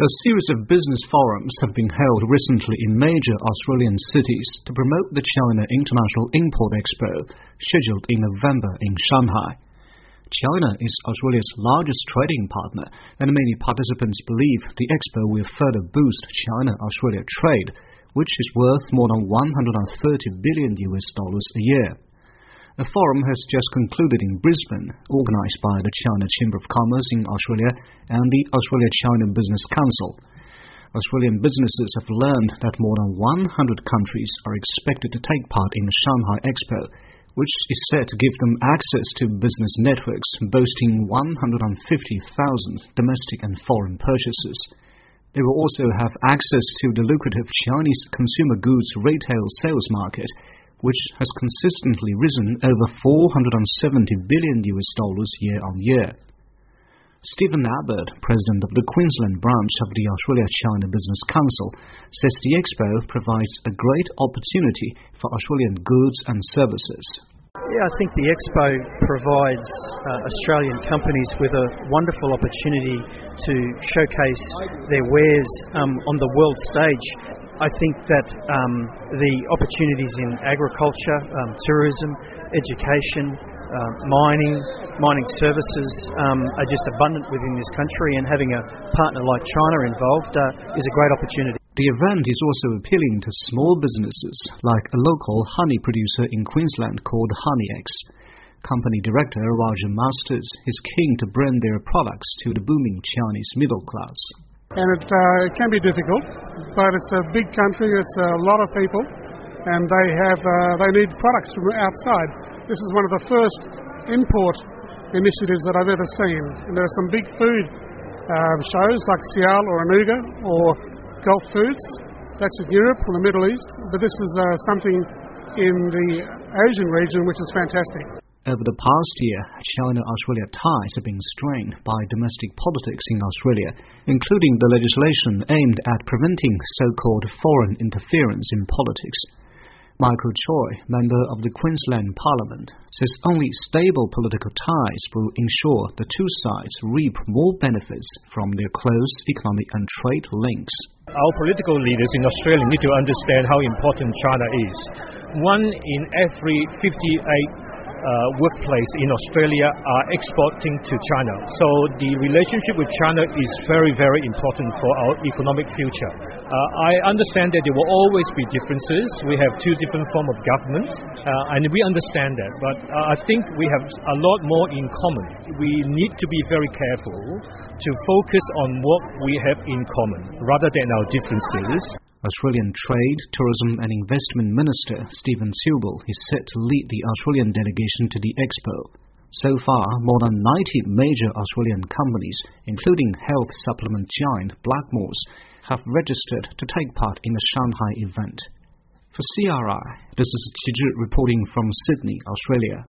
A series of business forums have been held recently in major Australian cities to promote the China International Import Expo, scheduled in November in Shanghai. China is Australia's largest trading partner, and many participants believe the expo will further boost China-Australia trade, which is worth more than $130 billion a year. A forum has just concluded in Brisbane, organised by the China Chamber of Commerce in Australia and the Australia-China Business Council. Australian businesses have learned that more than 100 countries are expected to take part in the Shanghai Expo, which is set to give them access to business networks boasting 150,000 domestic and foreign purchases. They will also have access to the lucrative Chinese consumer goods retail sales market, which has consistently risen over $470 billion year on year. Stephen Abbott, president of the Queensland branch of the Australia-China Business Council, says the expo provides a great opportunity for Australian goods and services. Yeah, I think the expo provides Australian companies with a wonderful opportunity to showcase their wares on the world stage. I think that the opportunities in agriculture, tourism, education, mining services are just abundant within this country, and having a partner like China involved is a great opportunity. The event is also appealing to small businesses, like a local honey producer in Queensland called HoneyX. Company director Roger Masters is keen to bring their products to the booming Chinese middle class. And it can be difficult, but it's a big country, it's a lot of people, and they need products from outside. This is one of the first import initiatives that I've ever seen. And there are some big food shows like Sial or Anuga or Gulf Foods. That's in Europe or the Middle East, but this is something in the Asian region which is fantastic. Over the past year, China-Australia ties have been strained by domestic politics in Australia, including the legislation aimed at preventing so-called foreign interference in politics. Michael Choi, member of the Queensland Parliament, says only stable political ties will ensure the two sides reap more benefits from their close economic and trade links. Our political leaders in Australia need to understand how important China is. 1 in every 58 workplace in Australia are exporting to China. So the relationship with China is very, very important for our economic future. I understand that there will always be differences. We have two different forms of government, and we understand that. But I think we have a lot more in common. We need to be very careful to focus on what we have in common rather than our differences. Australian Trade, Tourism and Investment Minister Stephen Silbel is set to lead the Australian delegation to the expo. So far, more than 90 major Australian companies, including health supplement giant Blackmores, have registered to take part in the Shanghai event. For CRI, this is Qi Zhi reporting from Sydney, Australia.